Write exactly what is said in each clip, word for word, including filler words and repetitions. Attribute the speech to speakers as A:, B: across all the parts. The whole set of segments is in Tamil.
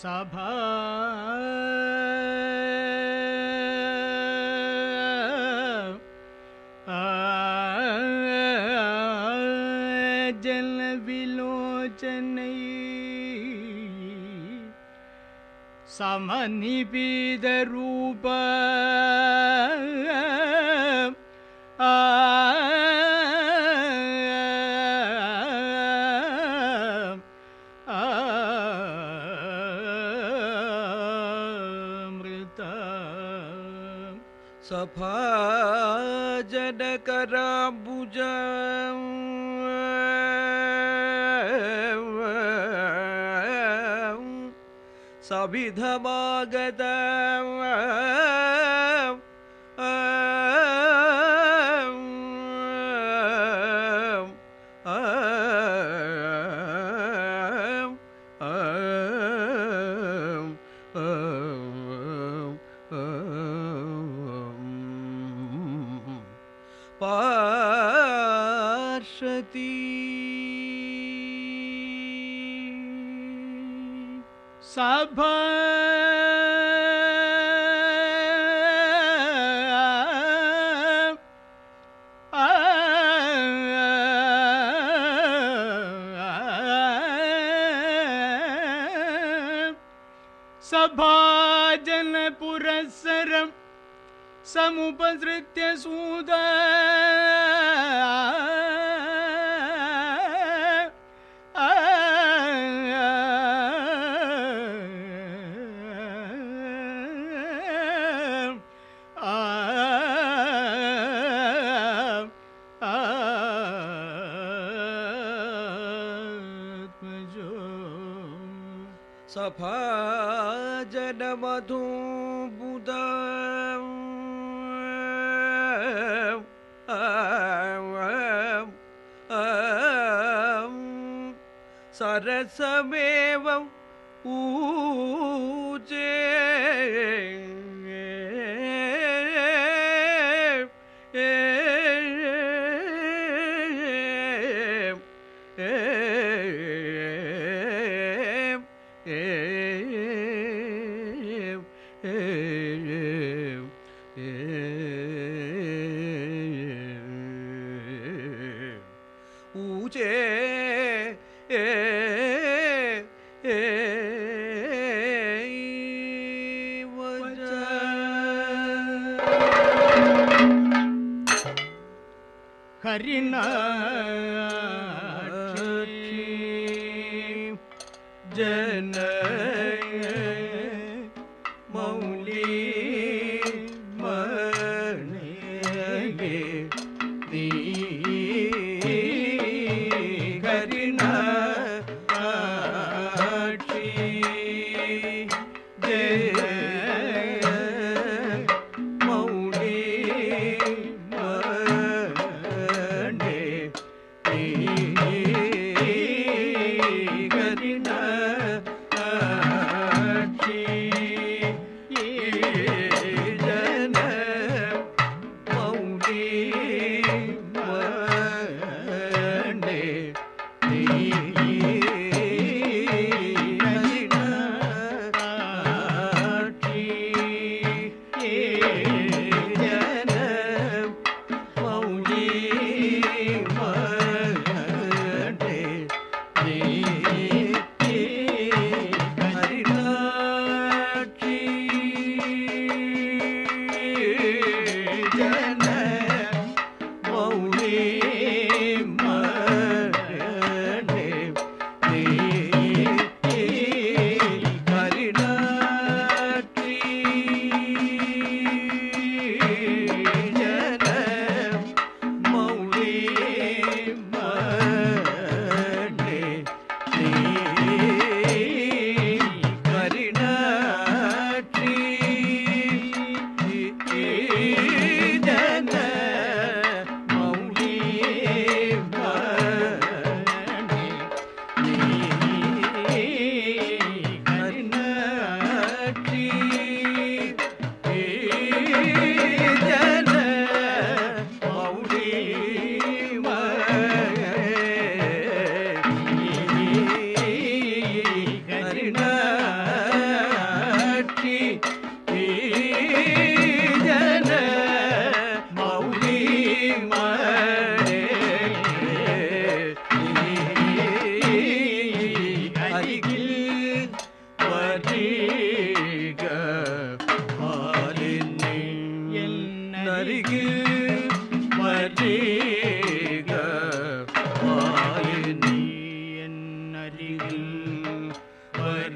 A: சபா ஜல விலோச்சனை சமநிபீத ரூப
B: सभाजन कराबुज सविधमागत पार्षती
A: सभा सभाजन पुरस्सरम् समुपसृत्य सूद
B: सभाजन मधु बुध सरसमेवं ऊजे ऊजे
A: हरिनाक्षी
B: जन मौली मणिगे नी हरिनाक्षी जय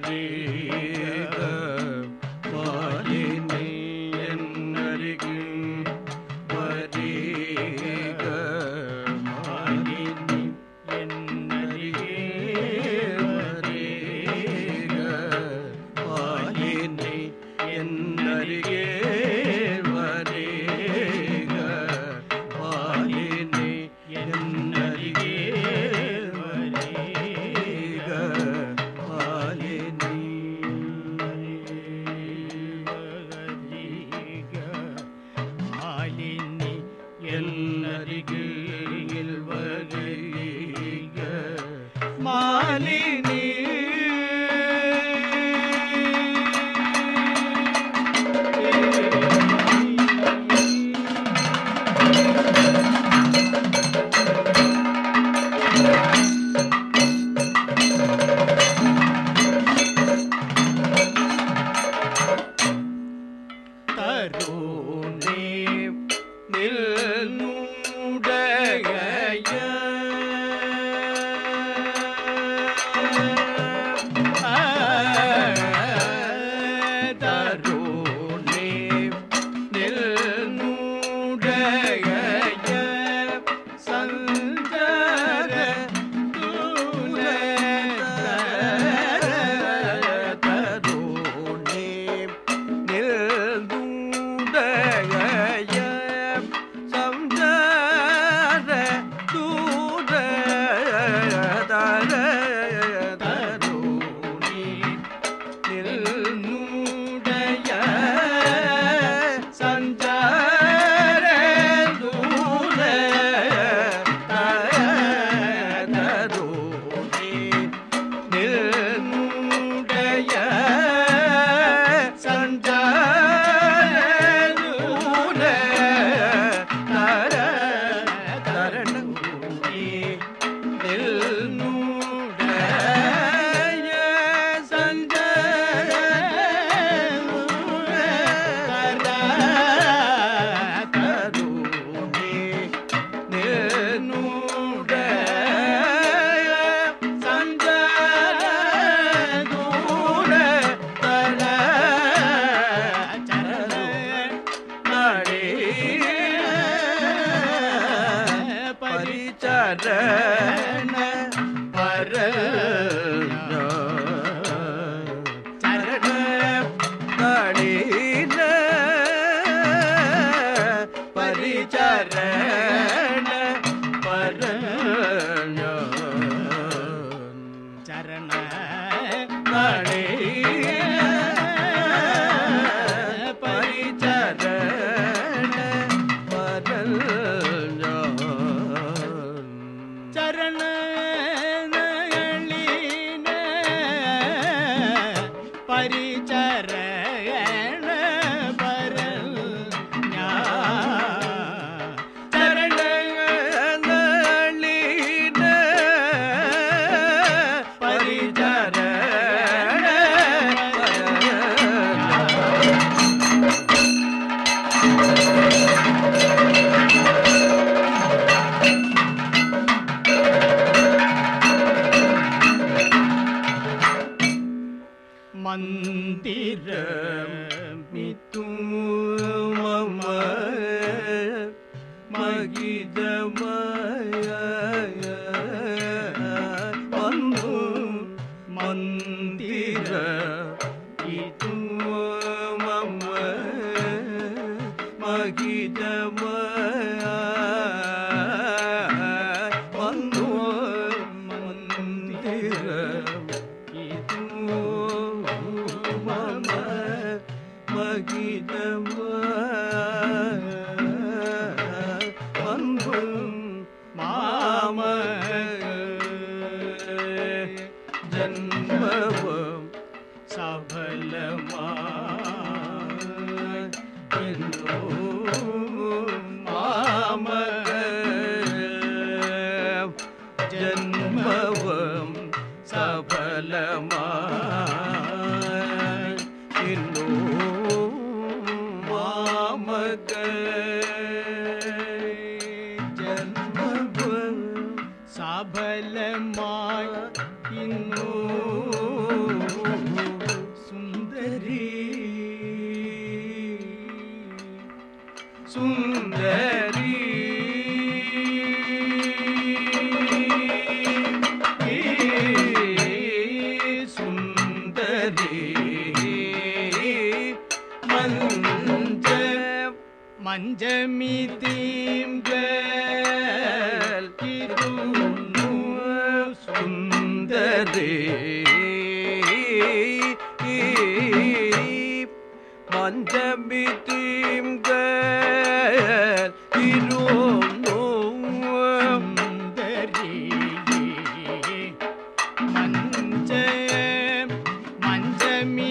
B: வரீக மாலினி என்னருகே வரீக மாலினி என்னருகே வரீக மாலினி என்னருகே வரீக மாலினி என்னருகே வரீக மாலினி
A: மாலினி
B: என்னருகில் வரீக மாலினி தருணே நில்னுடைய தருணே நில்னுடைய சஞ்சர தூணே தருணே நில்னுடைய சஞ்சர தூண தர தருணே நில்னுடைய சஞ்சர தூண தருணே நில்னுடைய சஞ்சர தூண தர தரணூனே நில்னுடைய சஞ்சர தருணே நில்னுடைய சஞ்சர தூண தர பரிச்சரண பர சரண நடின பரிச்சரண பர
A: சரண
B: நடின பரிச்சரண பர
A: சரண நளின பரிச்சரண பரல்
B: சரண நளின பரிச்சரண
A: மந்திர
B: மித்து மம மகிதமய வந்து மந்திர மித்து மம மகிதமய வந்து மந்திர மகிதம அன்பு மாம ஜன்மவம் சபலமா மாம ஜன்மவம் சபலமா மாமக ஜன்மவம்
A: சபலமாய் இன்னும்
B: மஞ்ச
A: மஞ்சமி தீம்கள்
B: சுந்தரே மஞ்சமி தீம்கள்
A: சுந்தரி மஞ்ச மஞ்சமி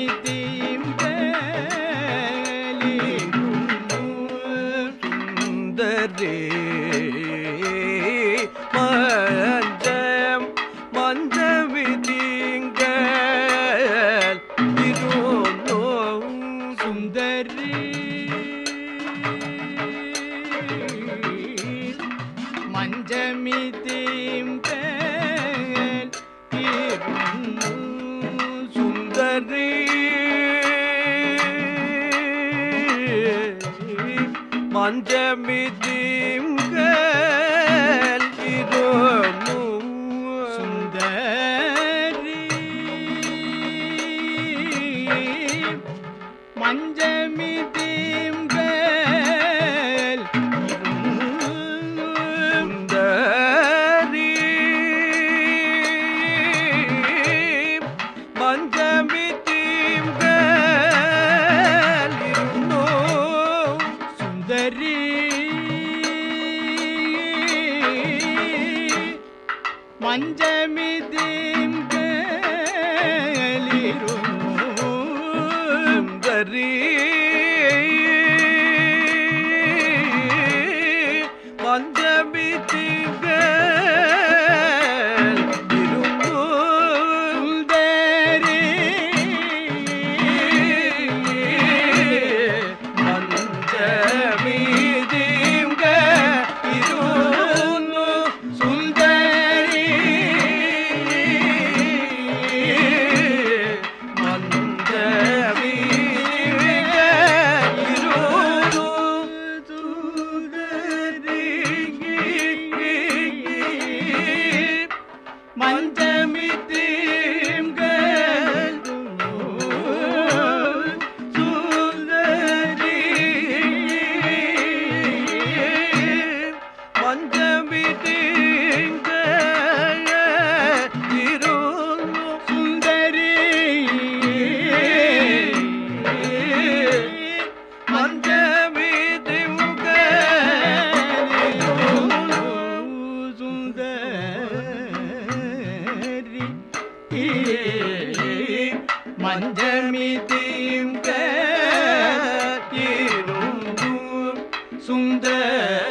B: சுந்தரே மஞ்சம் மஞ்சமி தீங்கள்
A: சுந்தரி மஞ்சமி தீம்பேல்
B: சுந்தரி மஞ்சமி தீங்கள்
A: சுந்தரி மஞ்சமி தீம்பேல்
B: சுந்தரி மஞ்சமி தீங்கள்
A: சுந்தரி மஞ்சமி தீம்பேலிரும்
B: சுந்தரி மஞ்சமி தீங்கள்
A: சுந்தரி
B: மஞ்சமி தீங்கள் சுந்தரி மஞ்சமி
A: மஞ்சமி தீம்கள்
B: சுந்தரி மஞ்சமி தீங்கள்
A: சுந்தரி
B: மஞ்சமி
A: சுந்தரி மஞ்சமி தீம்கள் சுந்தரி